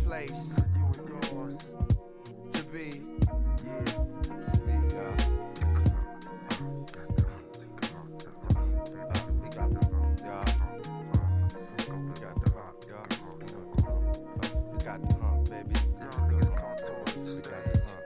place to be. It's me, y'all. We got the hump, y'all. We got the hump, baby. We got the hump. We got the hump.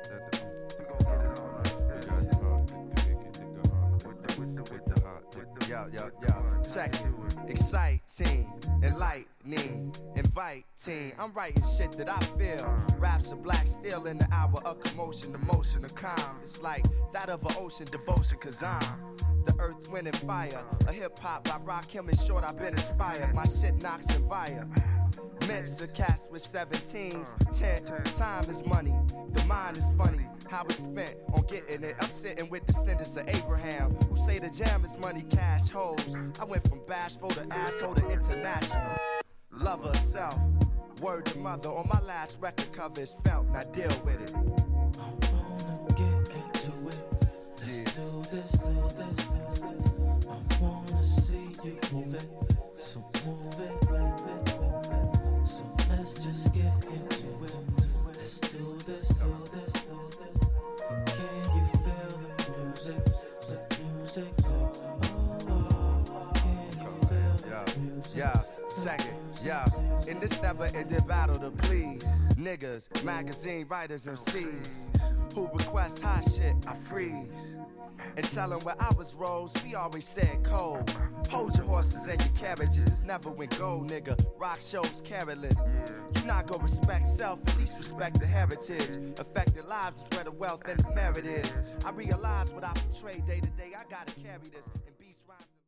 Yo, check it. Exciting, enlightening, inviting. I'm writing shit that I feel. Raps of black steel in the hour of commotion, emotion, of calm. It's like that of an ocean devotion, cause I'm the earth, wind, and fire. A hip-hop by Rakim and Short, I've been inspired. My shit knocks and fire. Mix of cats with 17s. 10 time is money. The mind is funny. How it's spent on getting it. I'm sitting with descendants of Abraham who say the jam is money, cash, hoes. I went from bashful to asshole to international. Lover of self. Word to mother. On my last record cover is felt. Now deal with it. I wanna get into it. Let's do this, do this, do this. I wanna see you move it. So move it, move it. So let's just get into it. Let's do this, do this, do this. Can you feel the music? The music, oh, oh, oh. Can you feel the music? Yeah, check it, yeah. In this never-ending battle to please niggas, magazine writers, and MCs who request hot shit, I freeze. And tell them where I was rose, we always said cold. Hold your horses and your carriages, it's never win gold, nigga. Rock shows careless. You not gonna respect self, at least respect the heritage. Affected lives is where the wealth and the merit is. I realize what I portray day to day, I gotta carry this.